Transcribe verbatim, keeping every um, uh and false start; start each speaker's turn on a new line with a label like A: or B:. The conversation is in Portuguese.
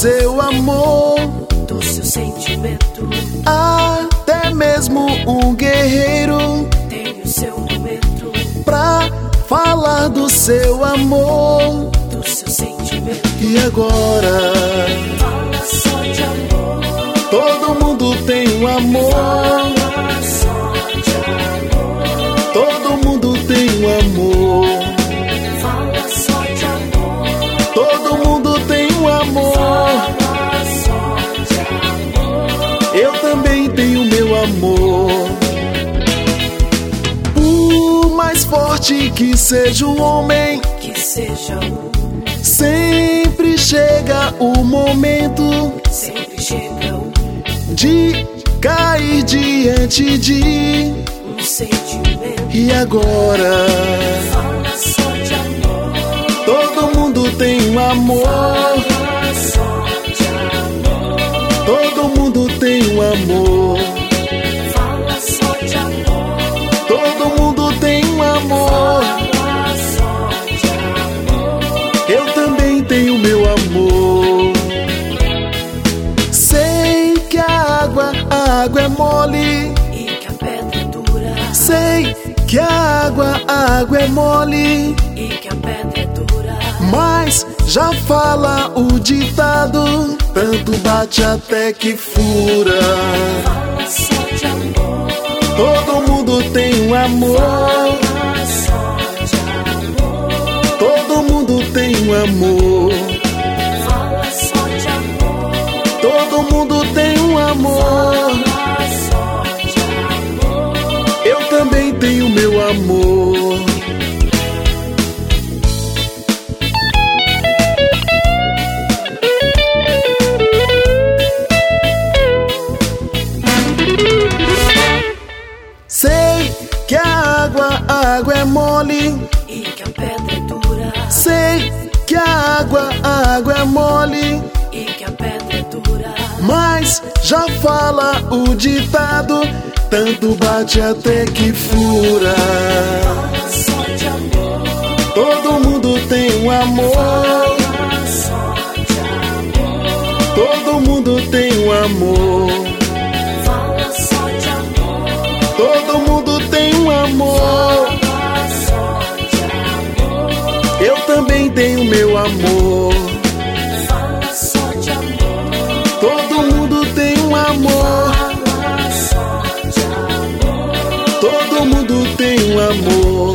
A: seu amor,
B: do seu sentimento.
A: até mesmo um guerreiro
B: Tem o seu momento,
A: pra falar do seu amor.
B: do seu sentimento.
A: E agora
B: Fala só de amor,
A: todo mundo tem um amor,
B: fala só de amor,
A: todo mundo tem um amor,
B: fala só de amor,
A: todo mundo tem um amor.
B: fala só de amor.
A: Eu também tenho meu amor. Por mais forte que seja o homem,
B: Que seja um,
A: sempre chega o momento
B: sempre chega um,
A: de cair diante de.
B: um sentimento.
A: E agora
B: Fala só de amor,
A: todo mundo tem um amor,
B: fala só de amor,
A: todo mundo tem um amor,
B: fala só de amor,
A: todo mundo tem um amor.
B: fala só de amor.
A: Eu também tenho meu amor. Sei que a água, a água é mole.
B: E que a pedra é dura,
A: Sei que a água, a água é mole.
B: e que a pedra é dura,
A: Mas já fala o ditado, tanto bate até que fura.
B: fala só de amor,
A: Todo mundo tem um amor,
B: fala só de amor,
A: todo mundo tem um amor,
B: fala só de amor,
A: todo mundo tem um amor.
B: fala só de amor.
A: Eu também tenho meu amor. Sei que a água, a água é mole.
B: E que a pedra é dura,
A: Sei que a água, a água é mole.
B: e que a pedra é dura,
A: Mas já fala o ditado, tanto bate até que fura.
B: fala só de amor,
A: Todo mundo tem um amor,
B: fala só de amor,
A: todo mundo tem um amor,
B: fala só de amor,
A: todo mundo tem um amor.
B: fala só de amor,
A: Eu também tenho meu amor.
B: fala só de amor,
A: Todo mundo tem um amor,
B: fala só de amor,
A: todo mundo tem um amor.